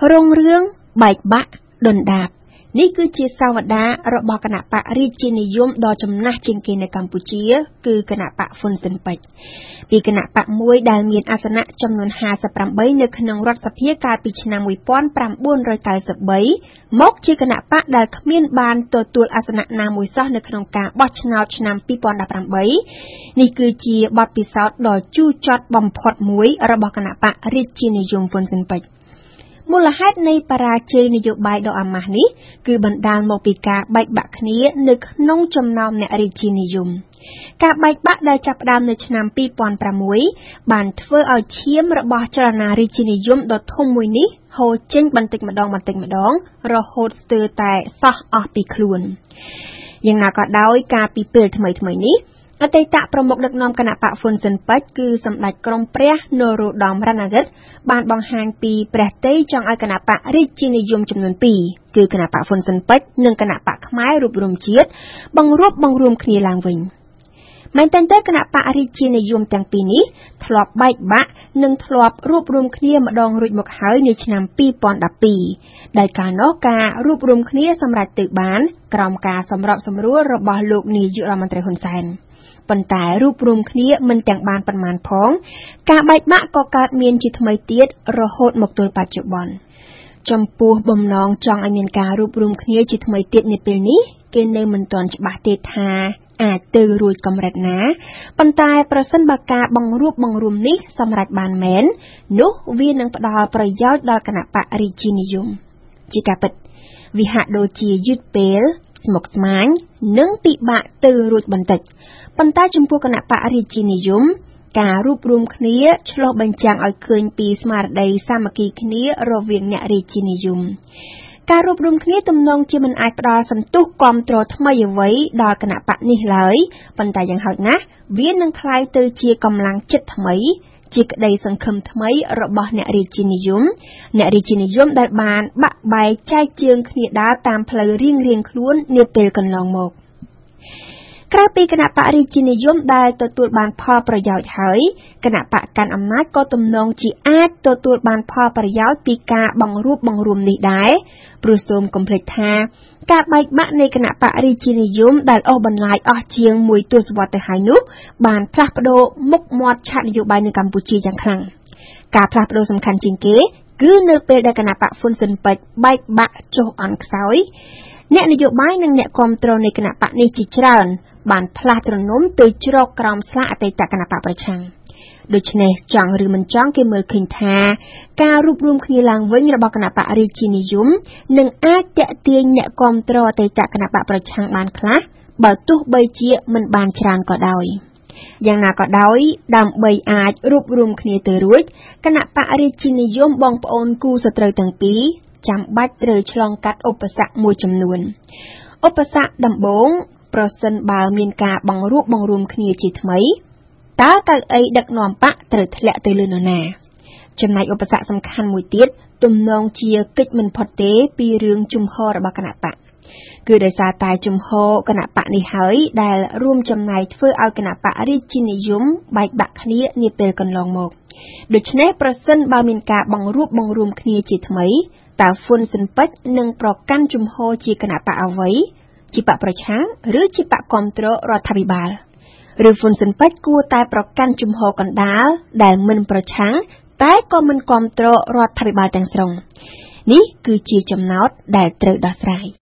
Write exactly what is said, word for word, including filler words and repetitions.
រងរឿងបែកបាក់ដុនដាបនេះគឺជាសាវតារបស់គណៈបករាជានិយមដ៏ចំណាស់ជាងគេនៅកម្ពុជាគឺគណៈបកហ៊ុនស៊ិនប៉ិចពីគណៈបកមួយដែលមានអាសនៈចំនួនห้าสิบแปดនៅក្នុងរដ្ឋសភាកាលពីឆ្នាំnineteen ninety-threeមកជាគណៈបកដែលគ្មានបានទទួលអាសនៈណាមួយសោះនៅក្នុងការបោះឆ្នោតឆ្នាំtwenty eighteenនេះគឺជាបទពិសោធន៍ដ៏ជូរចត់បំផុតមួយរបស់គណៈបករាជានិយមហ៊ុនស៊ិនប៉ិចមូលហេតុនៃបរាជ័យនយោបាយដ៏អាម៉ាស់នេះគឺបណ្ដាលមកពីការបែកបាក់គ្នានៅក្នុងចំណោមអ្នករាជានិយមការបែកបាក់ដែលចាប់ផ្ដើមនៅឆ្នាំtwo thousand sixបានធ្វើឲ្យឈាមរបស់ចលនារាជានិយមដ៏ធំមួយនេះហូរចេញបន្តិចម្ដងបន្តិចម្ដងរហូតស្ទើរតែសោះអស់ពីខ្លួនយ៉ាងណាក៏ដោយការពីពេលថ្មីថ្មីនេះអតីតប្រមុខដឹកនាំគណៈបកហ៊ុនស៊ិនប៉ិចគឺសម្ដេចក្រមព្រះនរោត្តមរណរដ្ឋបានបង្ហាញពីព្រះទ័យចង់ឲ្យគណៈបករាជានិយមចំនួនtwoគឺគណៈបកហ៊ុនស៊ិនប៉ិចនិងគណៈបកខ្មែររួបរวมជាតិបង្រួបបង្រួមគ្នាឡើងវិញមែនតើគណៈបករាជានិយមទាំងពីរនេះធ្លាប់បែកបាក់និងធ្លាប់រួបរวมគ្នាម្ដងរួចមកហើយនៅឆ្នាំtwo thousand twelveដែលកាលនោះការរួបរวมគ្នាសម្រាប់ទៅបានក្រោមការសម្របសម្រួលរបស់លោកនាយករដ្ឋមន្ត្រីហ៊ុនសែនប៉ុន្តែរួបរวมគ្នាមិនទាំងបានប៉ុន្មានផងការបែកបាក់ក៏កើតមានជាថ្មីទៀតរហូតមកទល់បច្ចុប្បន្នចំពោះបំណងចង់ឲ្យមានការរួបរวมគ្នាជាថ្មីទៀតនាពេលនេះគេនៅមិនទាន់ច្បាស់ទេថាអាចទៅរួចកម្រិតណាប៉ុន្តែប្រសិនបើការបង្រួបបង្រួមនេះសម្រេចបានមែននោះវានឹងផ្ដល់ប្រយោជន៍ដល់គណៈបករាជានិយមជាការពិតវាហាក់ដូចជាយឺតពេលស្មុគស្មាញនិងពិបាកទៅរួចបន្តិចប៉ុន្តែចំពោះគណៈបករាជានិយមការរួបរวมគ្នាឆ្លុះបញ្ចាំងឲ្យឃើញពីស្មារតីសាមគ្គីគ្នារវាងអ្នករាជានិយមការរួបរวมគ្នាទំនងជាមិនអាចផ្ដល់សន្ទុះគាំទ្រថ្មីអ្វីដល់គណៈបកនេះឡើយប៉ុន្តែយ៉ាងហោចណាស់វានឹងក្លាយទៅជាកម្លាំងចិត្តថ្មីជាក្តីសង្ឃឹមថ្មីរបស់អ្នករាជានិយមអ្នករាជានិយមដែលបានបាក់បែកចែកជើងគ្នាដើរតាមផ្លូវរៀងរៀងខ្លួននាពេលកន្លងមកក្រៅពីគណៈបករាជានិយមដែលទទួលបានផលប្រយោជន៍ហើយគណៈបកកាន់អំណាចក៏ទំនងជាអាចទទួលបានផលប្រយោជន៍ពីការបង្រួបបង្រួមនេះដែរព្រោះសូមកុំភ្លេចថាការបែកបាក់នៃគណៈបករាជានិយមដែលអូសបន្លាយអស់ជាងមួយទសវត្សរ៍ទៅហើយនោះបានផ្លាស់ប្ដូរមុខមាត់ឆាកនយោបាយនៅកម្ពុជាយ៉ាងខ្លាំងការផ្លាស់ប្ដូរសំខាន់ជាងគេគឺនៅពេលដែលគណៈបកហ៊ុនស៊ិនប៉ិចបែកបាក់ចុះអន់ខ្សោយអ្នកនយោបាយនិងអ្នកគាំទ្រនៃគណៈបកនេះជាច្រើនបានផ្លាស់ទ្រនំទៅជ្រកក្រោមស្លាកអតីតគណៈបកប្រឆាំងដូច្នេះចង់ឬមិនចង់គេមើលឃើញថាការរួបរวมគ្នាឡើងវិញរបស់គណៈបករាជានិយមនឹងអាចទាក់ទាញអ្នកគាំទ្រអតីតគណៈបកប្រឆាំងបានខ្លះបើទោះបីជាមិនបានច្រើនក៏ដោយយ៉ាងណាក៏ដោយដើម្បីអាចរួបរวมគ្នាទៅរួចគណៈបករាជានិយមបងប្អូនគូសត្រូវទាំងពីរចាំបាច់ត្រូវឆ្លងកាត់ឧបសគ្គមួយចំនួនឧបសគ្គដំបូងប្រសិនបើមានការបង្រួបបង្រួមគ្នាជាថ្មីតើកៅអីដឹកនាំបកត្រូវធ្លាក់ទៅលើនរណាចំណែកឧបសគ្គសំខាន់មួយទៀតទំនងជាកិច្ចមិនផុតទេពីរឿងជំហររបស់គណៈបកគឺដោយសារតែជំហរគណៈបកនេះហើយដែលរួមចំណែកធ្វើឲ្យគណៈបករាជានិយមបែកបាក់គ្នានាពេលកន្លងមកដូច្នេះប្រសិនបើមានការបង្រួបបង្រួមគ្នាជាថ្មីតើហ៊ុនស៊ិនប៉ិចនឹងប្រកាន់ជំហរជាគណៈបកអ្វីជាបកប្រឆាំងឬជាបកគាំទ្ររដ្ឋាភិបាលឬហ៊ុនស៊ិនប៉ិចគួរតែប្រកាន់ជំហរកណ្ដាលដែលមិនប្រឆាំងតែក៏មិនគាំទ្ររដ្ឋាភិបាលទាំងស្រុងនេះគឺជាចំណោទដែលត្រូវដោះស្រាយ